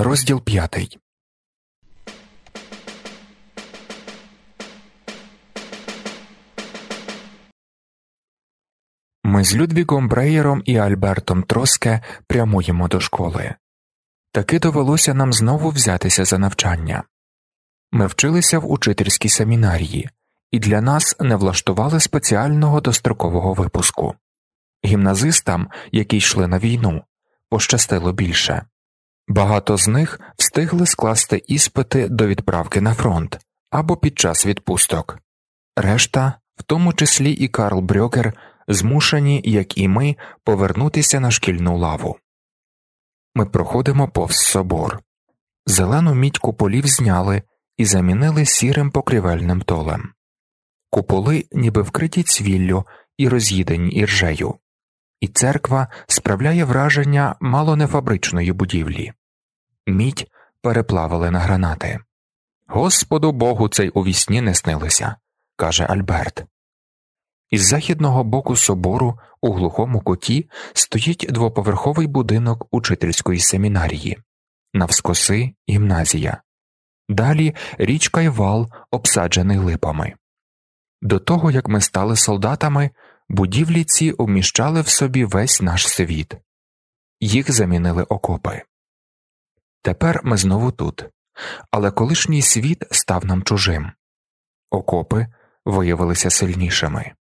Розділ 5. Ми з Людвігом Бреєром і Альбертом Троске прямуємо до школи. Таки довелося нам знову взятися за навчання. Ми вчилися в учительській семінарії, і для нас не влаштували спеціального дострокового випуску. Гімназистам, які йшли на війну, пощастило більше. Багато з них встигли скласти іспити до відправки на фронт або під час відпусток. Решта, в тому числі і Карл Брьокер, змушені, як і ми, повернутися на шкільну лаву. Ми проходимо повз собор. Зелену мідь куполів зняли і замінили сірим покрівельним толем. Куполи ніби вкриті цвіллю і роз'їдені іржею. І церква справляє враження мало не фабричної будівлі. Мідь переплавили на гранати. «Господу Богу, цей у вісні не снилося», – каже Альберт. Із західного боку собору у глухому куті стоїть двоповерховий будинок учительської семінарії. Навскоси – гімназія. Далі річка й вал, обсаджений липами. До того, як ми стали солдатами, будівлі ці вміщали в собі весь наш світ. Їх замінили окопи. Тепер ми знову тут, але колишній світ став нам чужим. Окопи виявилися сильнішими.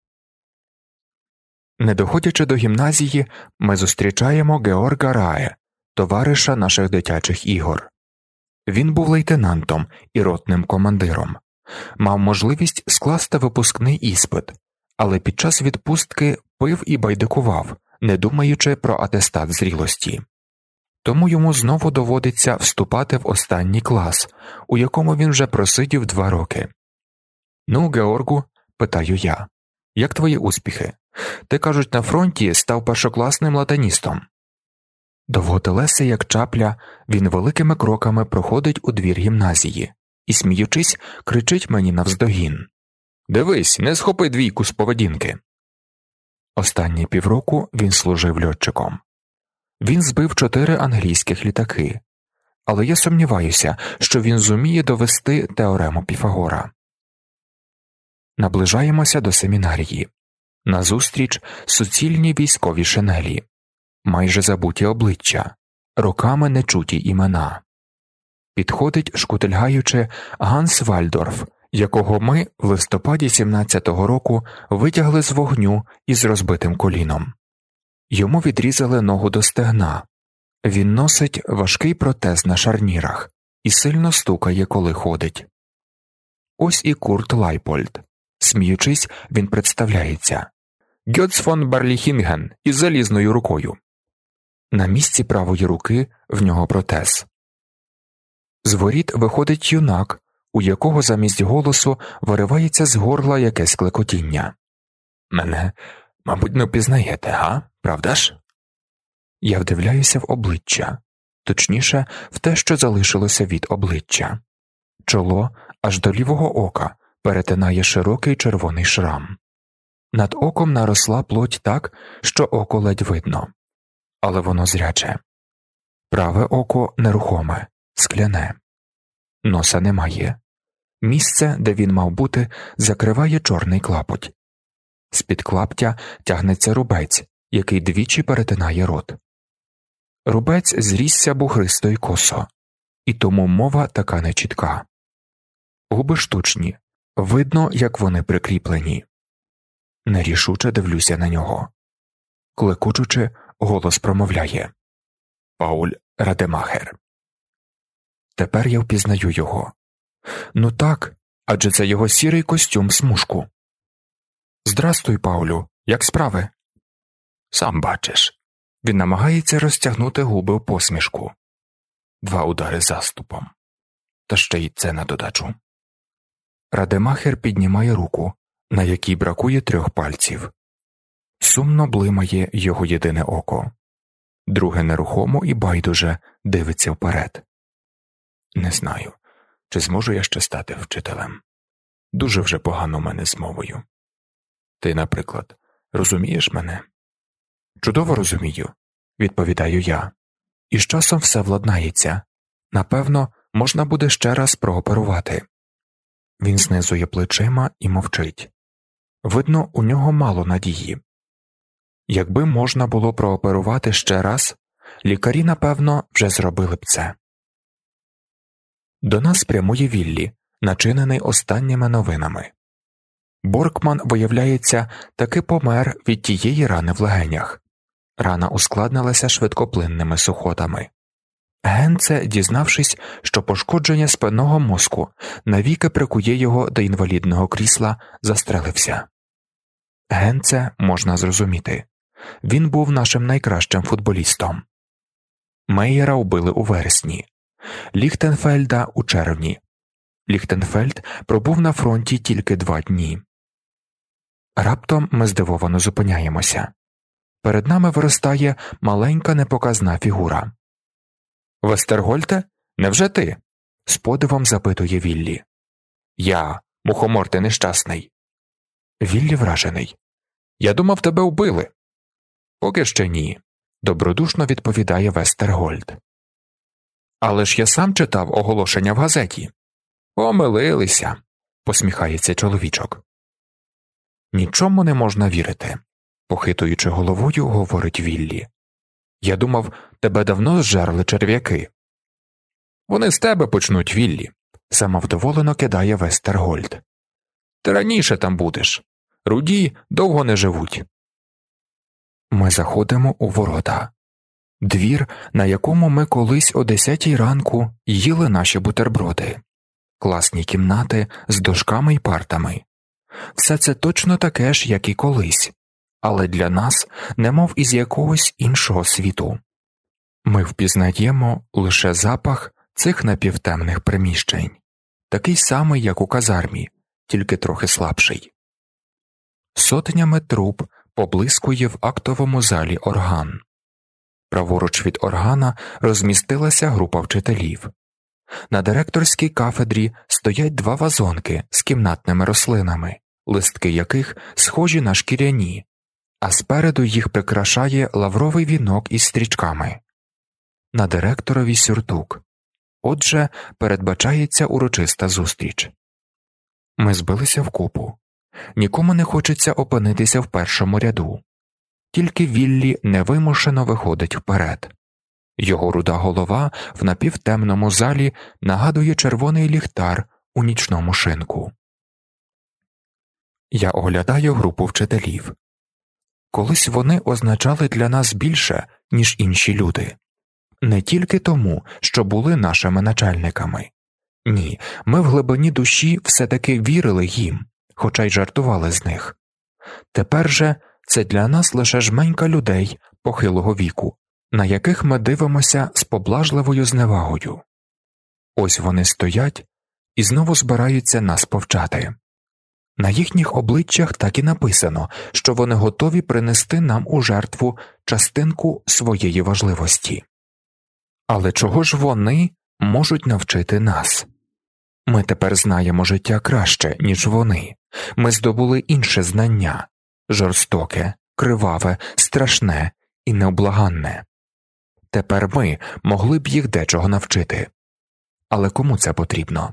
Не доходячи до гімназії, ми зустрічаємо Георга Рае, товариша наших дитячих ігор. Він був лейтенантом і ротним командиром. Мав можливість скласти випускний іспит, але під час відпустки пив і байдикував, не думаючи про атестат зрілості. Тому йому знову доводиться вступати в останній клас, у якому він вже просидів 2 роки. «Ну, Георгу», – питаю я, – «як твої успіхи? Ти, кажуть, на фронті став першокласним латиністом». Довготелесий, як чапля, він великими кроками проходить у двір гімназії і, сміючись, кричить мені навздогін: «Дивись, не схопи 2 з поведінки». Останні півроку він служив льотчиком. Він збив 4 англійських літаки, але я сумніваюся, що він зуміє довести теорему Піфагора. Наближаємося до семінарії. Назустріч суцільні військові шинелі, майже забуті обличчя, роками нечуті імена. Підходить, шкутильгаючи, Ганс Вальдорф, якого ми в листопаді 17-го року витягли з вогню із розбитим коліном. Йому відрізали ногу до стегна. Він носить важкий протез на шарнірах і сильно стукає, коли ходить. Ось і Курт Лайпольд. Сміючись, він представляється: «Гьоц фон Барліхінген із залізною рукою». На місці правої руки в нього протез. З воріт виходить юнак, у якого замість голосу виривається з горла якесь клекотіння. «Мене, мабуть, не впізнаєте, га? Правда ж?» Я вдивляюся в обличчя, точніше, в те, що залишилося від обличчя. Чоло аж до лівого ока перетинає широкий червоний шрам. Над оком наросла плоть так, що око ледь видно. Але воно зряче. Праве око нерухоме, скляне. Носа немає. Місце, де він мав бути, закриває чорний клапоть. З-під клаптя тягнеться рубець, який двічі перетинає рот. Рубець зрісся бухристо й косо, і тому мова така нечітка. Губи штучні, видно, як вони прикріплені. Нерішуче дивлюся на нього. Клекочучи, голос промовляє: «Пауль Радемахер». Тепер я впізнаю його. Ну так, адже це його сірий костюм-смужку. «Здрастуй, Паулю, як справи?» «Сам бачиш». Він намагається розтягнути губи в посмішку. 2 удари заступом. Та ще й це на додачу. Радемахер піднімає руку, на якій бракує 3 пальців. Сумно блимає його єдине око. Друге нерухомо і байдуже дивиться вперед. Не знаю, чи зможу я ще стати вчителем. Дуже вже погано в мене з мовою. Ти, наприклад, розумієш мене? Чудово розумію, відповідаю я. І з часом все владнається, Напевно, можна буде ще раз прооперувати. Він знизує плечима і мовчить. Видно, у нього мало надії. Якби можна було прооперувати ще раз, лікарі, напевно, вже зробили б це. До нас прямує Віллі, начинений останніми новинами. Боркман, виявляється, таки помер від тієї рани в легенях. Рана ускладнилася швидкоплинними сухотами. Генце, дізнавшись, що пошкодження спинного мозку навіки прикує його до інвалідного крісла, застрелився. Генце можна зрозуміти. Він був нашим найкращим футболістом. Мейєра вбили у вересні, Ліхтенфельда – у червні. Ліхтенфельд пробув на фронті тільки 2 дні. Раптом ми здивовано зупиняємося. Перед нами виростає маленька непоказна фігура. «Вестергольте? Невже ти?» – з подивом запитує Віллі. «Я, мухомор ти нещасний». Віллі вражений. «Я думав, тебе вбили». «Поки ще ні», – добродушно відповідає Вестергольд. «Але ж я сам читав оголошення в газеті». «Помилилися», – посміхається чоловічок. «Нічому не можна вірити», – похитуючи головою, говорить Віллі. «Я думав, тебе давно зжерли черв'яки». «Вони з тебе почнуть, Віллі», – самовдоволено кидає Вестергольд. «Ти раніше там будеш. Руді довго не живуть». Ми заходимо у ворота. Двір, на якому ми колись о 10-й ранку їли наші бутерброди. Класні кімнати з дошками й партами. Все це точно таке ж, як і колись, але для нас немов із якогось іншого світу. Ми впізнаємо лише запах цих напівтемних приміщень, такий самий, як у казармі, тільки трохи слабший. Сотнями труб поблискує в актовому залі орган. Праворуч від органа розмістилася група вчителів. На директорській кафедрі стоять 2 вазонки з кімнатними рослинами, листки яких схожі на шкіряні, а спереду їх прикрашає лавровий вінок із стрічками. На директорові сюртук. Отже, передбачається урочиста зустріч. Ми збилися вкупу. Нікому не хочеться опинитися в першому ряду. Тільки Віллі невимушено виходить вперед. Його руда голова в напівтемному залі нагадує червоний ліхтар у нічному шинку. Я оглядаю групу вчителів. Колись вони означали для нас більше, ніж інші люди. Не тільки тому, що були нашими начальниками. Ні, ми в глибині душі все-таки вірили їм, хоча й жартували з них. Тепер же це для нас лише жменька людей похилого віку, на яких ми дивимося з поблажливою зневагою. Ось вони стоять і знову збираються нас повчати. На їхніх обличчях так і написано, що вони готові принести нам у жертву частинку своєї важливості. Але чого ж вони можуть навчити нас? Ми тепер знаємо життя краще, ніж вони. Ми здобули інше знання – жорстоке, криваве, страшне і необлаганне. Тепер ми могли б їх дечого навчити. Але кому це потрібно?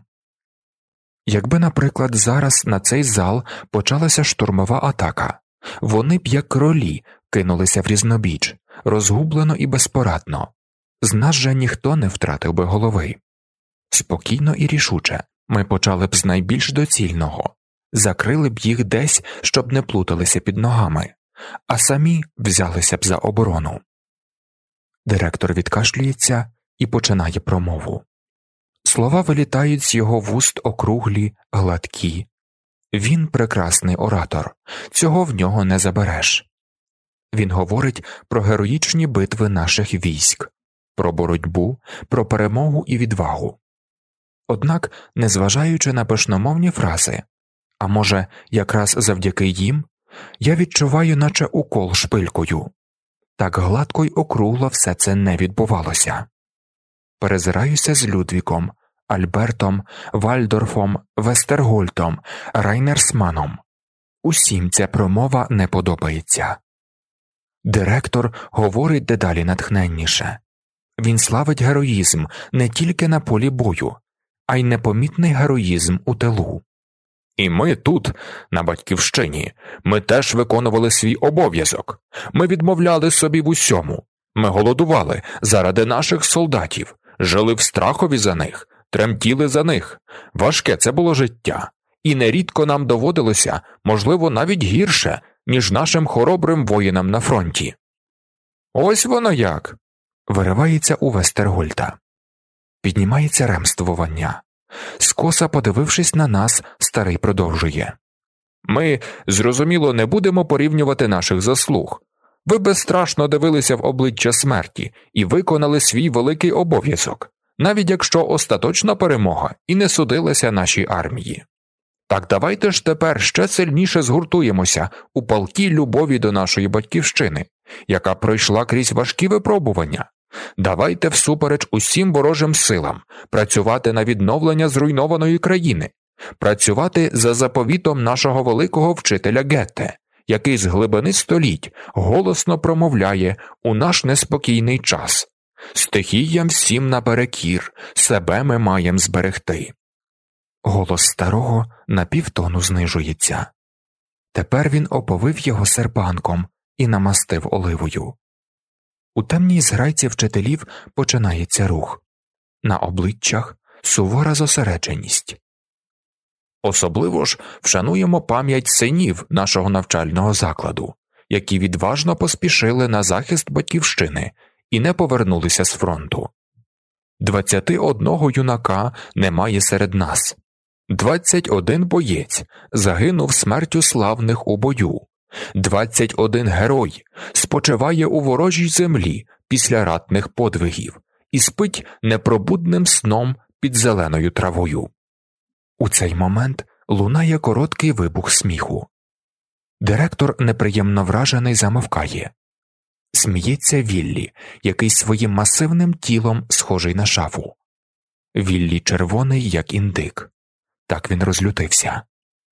Якби, наприклад, зараз на цей зал почалася штурмова атака, вони б, як кролі, кинулися в різнобіч, розгублено і безпорадно. З нас же ніхто не втратив би голови. Спокійно і рішуче ми почали б з найбільш доцільного, закрили б їх десь, щоб не плуталися під ногами, а самі взялися б за оборону. Директор відкашлюється і починає промову. Слова вилітають з його вуст округлі, гладкі. Він прекрасний оратор, цього в нього не забереш. Він говорить про героїчні битви наших військ, про боротьбу, про перемогу і відвагу. Однак, незважаючи на пишномовні фрази, а може, якраз завдяки їм, я відчуваю, наче укол шпилькою. Так гладко й округло все це не відбувалося. Перезираюся з Людвіком, Альбертом, Вальдорфом, Вестергольтом, Райнерсманом. Усім ця промова не подобається. Директор говорить дедалі натхненніше. Він славить героїзм не тільки на полі бою, а й непомітний героїзм у тилу. І ми тут, на Батьківщині, ми теж виконували свій обов'язок. Ми відмовляли собі в усьому. Ми голодували заради наших солдатів, жили в страхові за них, тремтіли за них. Важке це було життя. І нерідко нам доводилося, можливо, навіть гірше, ніж нашим хоробрим воїнам на фронті. Ось воно як! Виривається у Вестергольда. Піднімається ремствування. Скоса подивившись на нас, старий продовжує. Ми, зрозуміло, не будемо порівнювати наших заслуг. Ви безстрашно дивилися в обличчя смерті і виконали свій великий обов'язок, навіть якщо остаточна перемога і не судилася нашій армії. Так давайте ж тепер ще сильніше згуртуємося у палкій любові до нашої Батьківщини, яка пройшла крізь важкі випробування. Давайте всупереч усім ворожим силам працювати на відновлення зруйнованої країни, працювати за заповітом нашого великого вчителя Гетте, який з глибини століть голосно промовляє у наш неспокійний час: «Стихіям всім наперекір, себе ми маєм зберегти». Голос старого на півтону знижується. Тепер він оповив його серпанком і намастив оливою. У темній зграйці вчителів починається рух. На обличчях сувора зосередженість. Особливо ж вшануємо пам'ять синів нашого навчального закладу, які відважно поспішили на захист Батьківщини і не повернулися з фронту. 21 юнака немає серед нас. 21 боєць загинув смертю славних у бою. 21 герой спочиває у ворожій землі після ратних подвигів і спить непробудним сном під зеленою травою. У цей момент лунає короткий вибух сміху. Директор, неприємно вражений, замовкає. Сміється Віллі, який своїм масивним тілом схожий на шафу. Віллі червоний, як індик. Так він розлютився.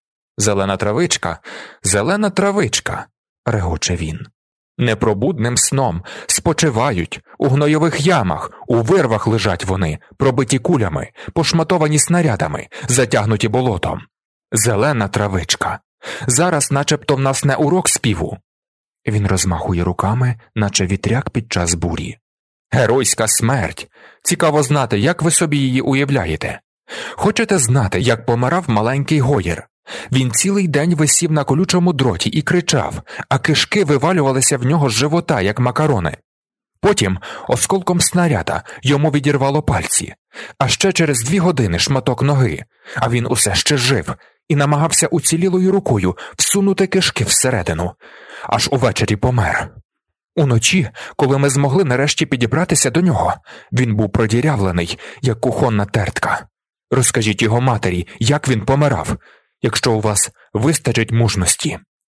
Зелена травичка, регоче він. Непробудним сном спочивають, у гнойових ямах, у вирвах лежать вони, пробиті кулями, пошматовані снарядами, затягнуті болотом. Зелена травичка. Зараз начебто в нас не урок співу. Він розмахує руками, наче вітряк під час бурі. Геройська смерть. Цікаво знати, як ви собі її уявляєте. Хочете знати, як помирав маленький Гоєр? Він цілий день висів на колючому дроті і кричав, а кишки вивалювалися в нього з живота, як макарони. Потім осколком снаряда йому відірвало пальці, а ще через 2 години шматок ноги, а він усе ще жив і намагався уцілілою рукою всунути кишки всередину, аж увечері помер. Уночі, коли ми змогли нарешті підібратися до нього, він був продірявлений, як кухонна тертка. Розкажіть його матері, як він помирав, якщо у вас вистачить мужності.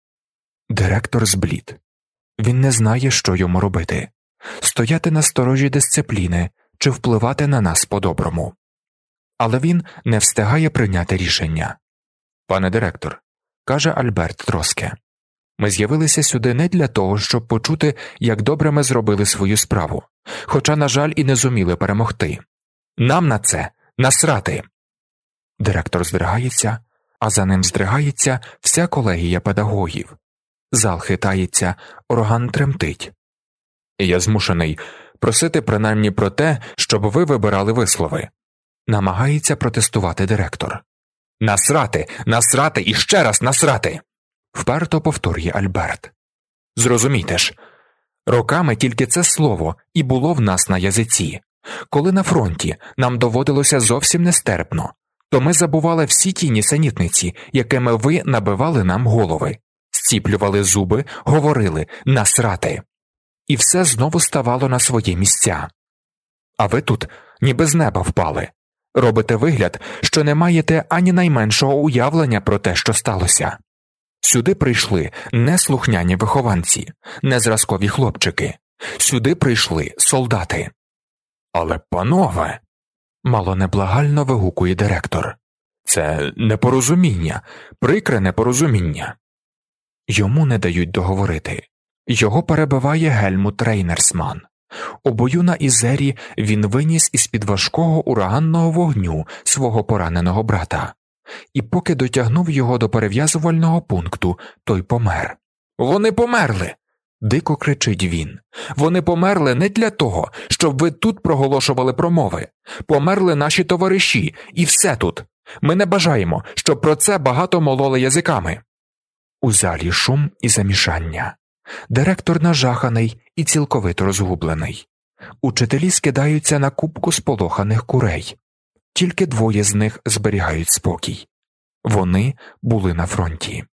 Директор зблід. Він не знає, що йому робити. Стояти на сторожі дисципліни чи впливати на нас по-доброму. Але він не встигає прийняти рішення. «Пане директор», – каже Альберт Троске, – «ми з'явилися сюди не для того, щоб почути, як добре ми зробили свою справу, хоча, на жаль, і не зуміли перемогти. Нам на це насрати». Директор здригається, а за ним здригається вся колегія педагогів. Зал хитається, орган тремтить. «Я змушений просити принаймні про те, щоб ви вибирали вислови», – намагається протестувати директор. «Насрати! Насрати і ще раз насрати!» – вперто повторює Альберт. «Зрозумійте ж, роками тільки це слово і було в нас на язиці. Коли на фронті нам доводилося зовсім нестерпно, то ми забували всі ті нісенітниці, якими ви набивали нам голови, зціплювали зуби, говорили «насрати». І все знову ставало на свої місця. А ви тут ніби з неба впали. Робите вигляд, що не маєте ані найменшого уявлення про те, що сталося. Сюди прийшли не слухняні вихованці, не зразкові хлопчики. Сюди прийшли солдати. «Але, панове!» – мало неблагально вигукує директор. «Це непорозуміння, прикре непорозуміння». Йому не дають договорити. Його перебиває Гельмут Рейнерсман. У бою на Ізері він виніс із-під важкого ураганного вогню свого пораненого брата. І поки дотягнув його до перев'язувального пункту, той помер. «Вони померли!» – дико кричить він. «Вони померли не для того, щоб ви тут проголошували промови. Померли наші товариші, і все тут. Ми не бажаємо, щоб про це багато мололи язиками». У залі шум і замішання. Директор нажаханий і цілковито розгублений. Учителі скидаються на купку сполоханих курей. Тільки двоє з них зберігають спокій. Вони були на фронті.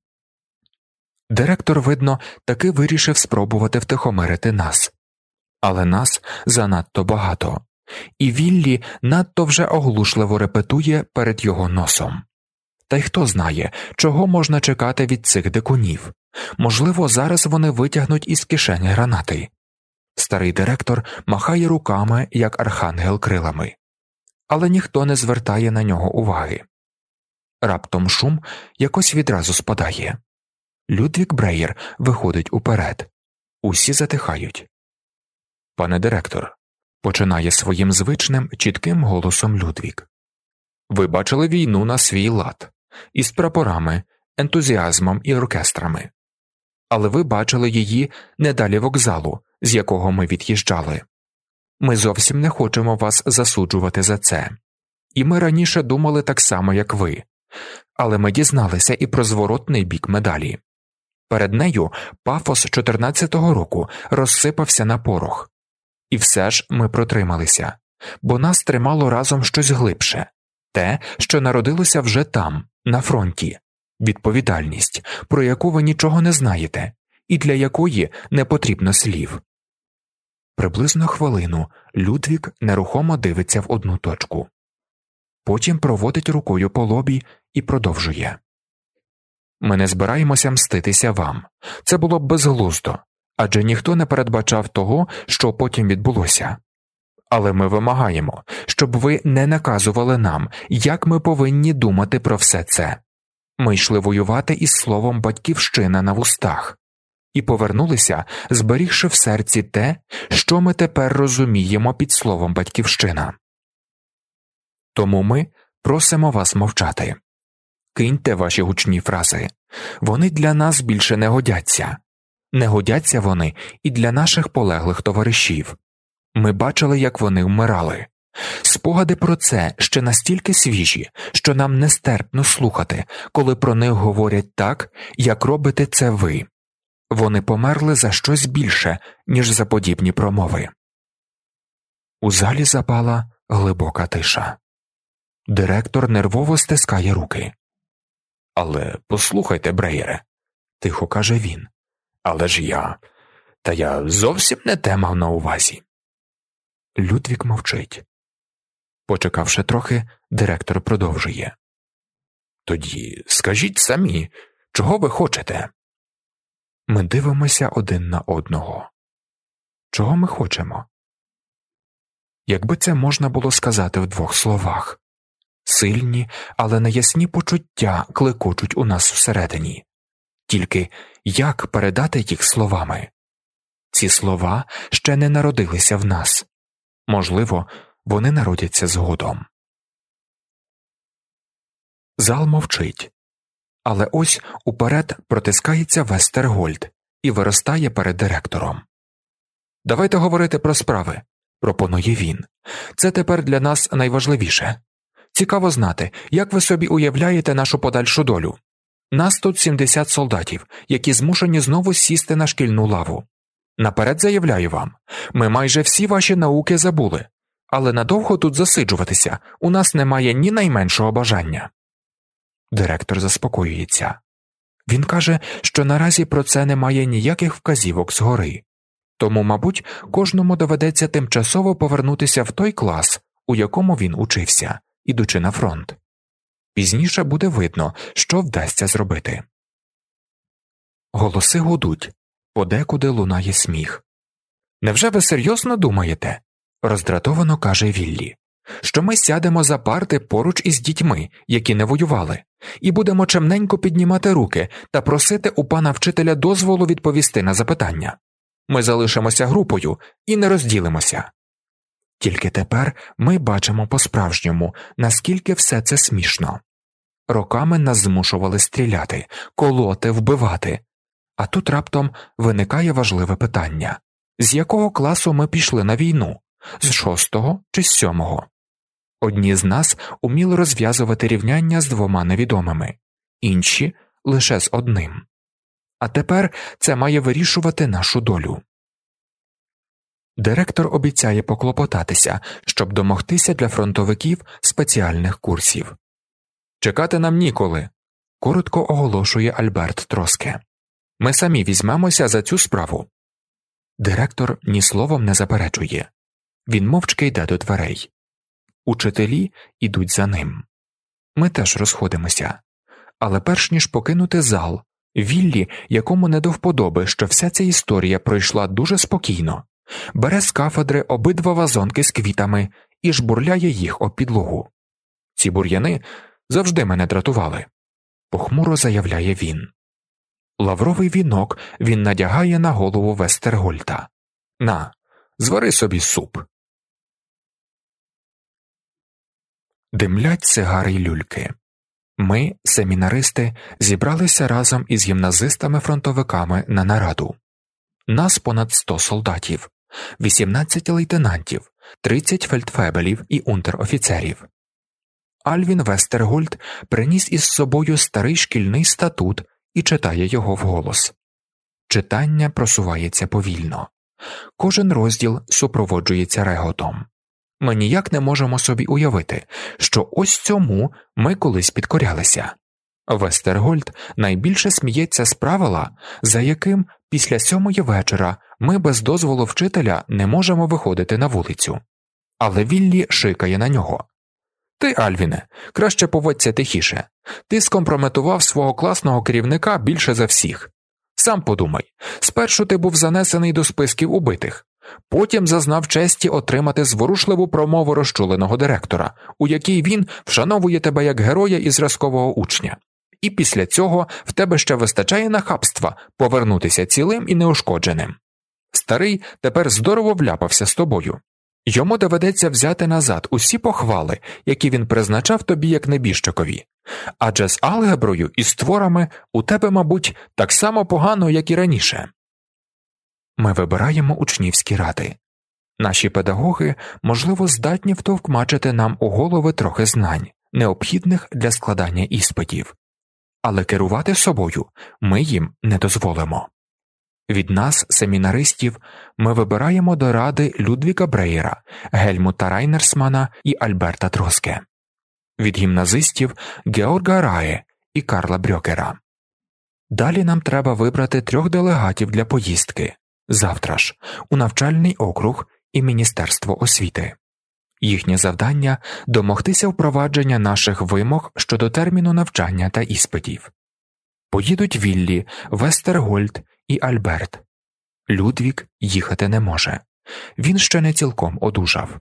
Директор, видно, таки вирішив спробувати втихомирити нас. Але нас занадто багато. І Віллі надто вже оглушливо репетує перед його носом. Та й хто знає, чого можна чекати від цих дикунів. Можливо, зараз вони витягнуть із кишені гранати. Старий директор махає руками, як архангел крилами. Але ніхто не звертає на нього уваги. Раптом шум якось відразу спадає. Людвік Бреєр виходить уперед. Усі затихають. «Пане директор», – починає своїм звичним, чітким голосом Людвік. «Ви бачили війну на свій лад. Із прапорами, ентузіазмом і оркестрами. Але ви бачили її не далі вокзалу, з якого ми від'їжджали. Ми зовсім не хочемо вас засуджувати за це. І ми раніше думали так само, як ви. Але ми дізналися і про зворотний бік медалі. Перед нею пафос 14-го року розсипався на порох. І все ж ми протрималися, бо нас тримало разом щось глибше. Те, що народилося вже там, на фронті. Відповідальність, про яку ви нічого не знаєте, і для якої не потрібно слів». Приблизно хвилину Людвік нерухомо дивиться в одну точку. Потім проводить рукою по лобі і продовжує. «Ми не збираємося мститися вам. Це було б безглуздо, адже ніхто не передбачав того, що потім відбулося. Але ми вимагаємо, щоб ви не наказували нам, як ми повинні думати про все це. Ми йшли воювати із словом «батьківщина» на вустах. І повернулися, зберігши в серці те, що ми тепер розуміємо під словом «батьківщина». Тому ми просимо вас мовчати. Киньте ваші гучні фрази. Вони для нас більше не годяться. Не годяться вони і для наших полеглих товаришів. Ми бачили, як вони вмирали. Спогади про це ще настільки свіжі, що нам нестерпно слухати, коли про них говорять так, як робите це ви. Вони померли за щось більше, ніж за подібні промови». У залі запала глибока тиша. Директор нервово стискає руки. «Але послухайте, Бреєре», – тихо каже він. «Але ж я зовсім не те мав на увазі». Людвік мовчить. Почекавши трохи, директор продовжує. «Тоді скажіть самі, чого ви хочете?» Ми дивимося один на одного. Чого ми хочемо? Якби це можна було сказати в двох словах. Сильні, але неясні почуття клекочуть у нас всередині. Тільки як передати їх словами? Ці слова ще не народилися в нас. Можливо, вони народяться згодом. Зал мовчить. Але ось уперед протискається Вестергольд і виростає перед директором. «Давайте говорити про справи», – пропонує він. «Це тепер для нас найважливіше. Цікаво знати, як ви собі уявляєте нашу подальшу долю. Нас тут 70 солдатів, які змушені знову сісти на шкільну лаву. Наперед заявляю вам, ми майже всі ваші науки забули, але надовго тут засиджуватися у нас немає ні найменшого бажання». Директор заспокоюється. Він каже, що наразі про це немає ніяких вказівок згори. Тому, мабуть, кожному доведеться тимчасово повернутися в той клас, у якому він учився, ідучи на фронт. Пізніше буде видно, що вдасться зробити. Голоси гудуть, подекуди лунає сміх. «Невже ви серйозно думаєте?» – роздратовано каже Віллі. «Що ми сядемо за парти поруч із дітьми, які не воювали, і будемо чемненько піднімати руки та просити у пана вчителя дозволу відповісти на запитання? Ми залишимося групою і не розділимося. Тільки тепер ми бачимо по-справжньому, наскільки все це смішно. Роками нас змушували стріляти, колоти, вбивати. А тут раптом виникає важливе питання. З якого класу ми пішли на війну? З 6-го чи з 7-го? Одні з нас уміли розв'язувати рівняння з 2 невідомими, інші – лише з 1. А тепер це має вирішувати нашу долю. Директор обіцяє поклопотатися, щоб домогтися для фронтовиків спеціальних курсів. «Чекати нам ніколи», – коротко оголошує Альберт Троске. «Ми самі візьмемося за цю справу». Директор ні словом не заперечує. Він мовчки йде до дверей. Учителі йдуть за ним. Ми теж розходимося. Але перш ніж покинути зал, Віллі, якому не до вподоби, що вся ця історія пройшла дуже спокійно, бере з кафедри обидва вазонки з квітами і жбурляє їх об підлогу. «Ці бур'яни завжди мене дратували», – похмуро заявляє він. Лавровий вінок він надягає на голову Вестергольта. «На, звари собі суп». Димлять сигари й люльки. Ми, семінаристи, зібралися разом із гімназистами-фронтовиками на нараду. Нас понад 100 солдатів, 18 лейтенантів, 30 фельдфебелів і унтер-офіцерів. Альвін Вестергольд приніс із собою старий шкільний статут і читає його вголос. Читання просувається повільно. Кожен розділ супроводжується реготом. Ми ніяк не можемо собі уявити, що ось цьому ми колись підкорялися. Вестергольд найбільше сміється з правила, за яким після 7-ї вечора ми без дозволу вчителя не можемо виходити на вулицю. Але Віллі шикає на нього. «Ти, Альвіне, краще поводься тихіше. Ти скомпрометував свого класного керівника більше за всіх. Сам подумай, спершу ти був занесений до списків убитих, потім зазнав честі отримати зворушливу промову розчуленого директора, у якій він вшановує тебе як героя і зразкового учня. І після цього в тебе ще вистачає нахабства повернутися цілим і неушкодженим. Старий тепер здорово вляпався з тобою. Йому доведеться взяти назад усі похвали, які він призначав тобі як небіжчикові. Адже з алгеброю і з творами у тебе, мабуть, так само погано, як і раніше». Ми вибираємо учнівські ради. Наші педагоги, можливо, здатні втовкмачити нам у голови трохи знань, необхідних для складання іспитів. Але керувати собою ми їм не дозволимо. Від нас, семінаристів, ми вибираємо до ради Людвіга Брейера, Гельмута Райнерсмана і Альберта Троске. Від гімназистів – Георга Рае і Карла Брьокера. Далі нам треба вибрати 3 делегатів для поїздки, завтра ж, у навчальний округ і Міністерство освіти. Їхнє завдання – домогтися впровадження наших вимог щодо терміну навчання та іспитів. Поїдуть Віллі, Вестергольд і Альберт. Людвіг їхати не може. Він ще не цілком одужав.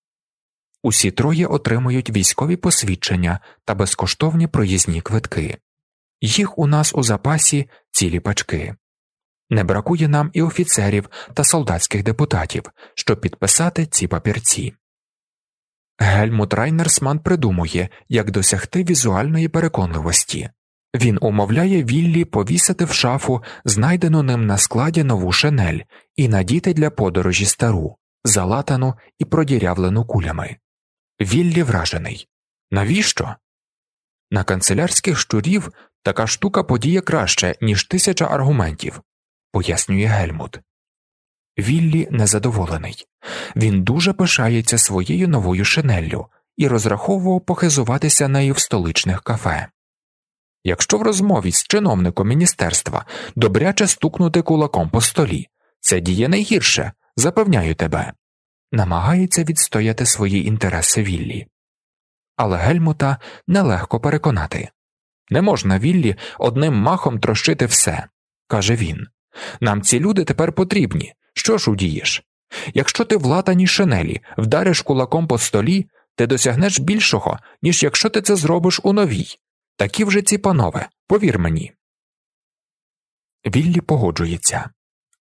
Усі 3 отримують військові посвідчення та безкоштовні проїзні квитки. Їх у нас у запасі цілі пачки. Не бракує нам і офіцерів та солдатських депутатів, щоб підписати ці папірці. Гельмут Райнерсман придумує, як досягти візуальної переконливості. Він умовляє Віллі повісити в шафу знайдену ним на складі нову шинель і надіти для подорожі стару, залатану і продірявлену кулями. Віллі вражений. Навіщо? На канцелярських щурів така штука подіє краще, ніж 1000 аргументів, пояснює Гельмут. Віллі незадоволений. Він дуже пишається своєю новою шинеллю і розраховував похизуватися нею в столичних кафе. Якщо в розмові з чиновником міністерства добряче стукнути кулаком по столі, це діє найгірше, запевняю тебе. Намагається відстояти свої інтереси Віллі. Але Гельмута нелегко переконати. Не можна Віллі одним махом трощити все, каже він. Нам ці люди тепер потрібні, що ж удієш? Якщо ти в латаній шинелі вдариш кулаком по столі, ти досягнеш більшого, ніж якщо ти це зробиш у новій. Такі вже ці панове, повір мені. Віллі погоджується.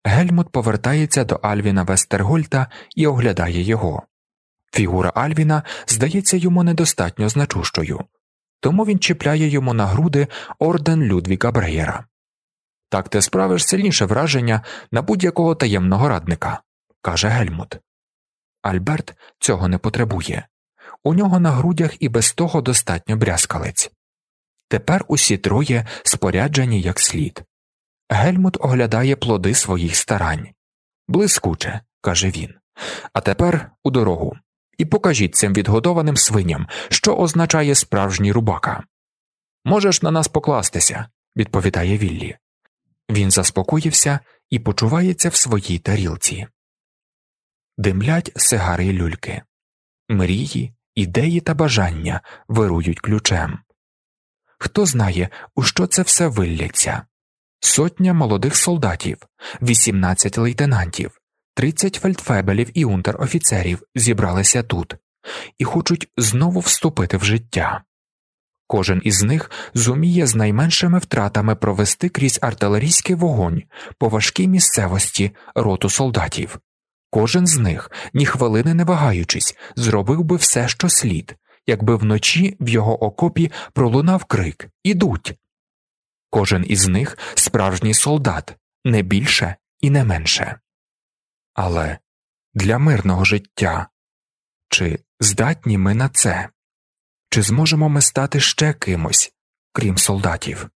Гельмут повертається до Альвіна Вестергольта і оглядає його. Фігура Альвіна здається йому недостатньо значущою, тому він чіпляє йому на груди орден Людвіга Бреєра. «Так ти справиш сильніше враження на будь-якого таємного радника», – каже Гельмут. Альберт цього не потребує. У нього на грудях і без того достатньо брязкалець. Тепер усі троє споряджені як слід. Гельмут оглядає плоди своїх старань. «Блискуче», – каже він. «А тепер у дорогу. І покажіть цим відгодованим свиням, що означає справжній рубака». «Можеш на нас покластися», – відповідає Віллі. Він заспокоївся і почувається в своїй тарілці. Димлять сигари й люльки. Мрії, ідеї та бажання вирують ключем. Хто знає, у що це все вилляться? 100 молодих солдатів, 18 лейтенантів, 30 фельдфебелів і унтер-офіцерів зібралися тут і хочуть знову вступити в життя. Кожен із них зуміє з найменшими втратами провести крізь артилерійський вогонь по важкій місцевості роту солдатів. Кожен з них, ні хвилини не вагаючись, зробив би все, що слід, якби вночі в його окопі пролунав крик «Ідуть!». Кожен із них – справжній солдат, не більше і не менше. Але для мирного життя чи здатні ми на це? Чи зможемо ми стати ще кимось, крім солдатів?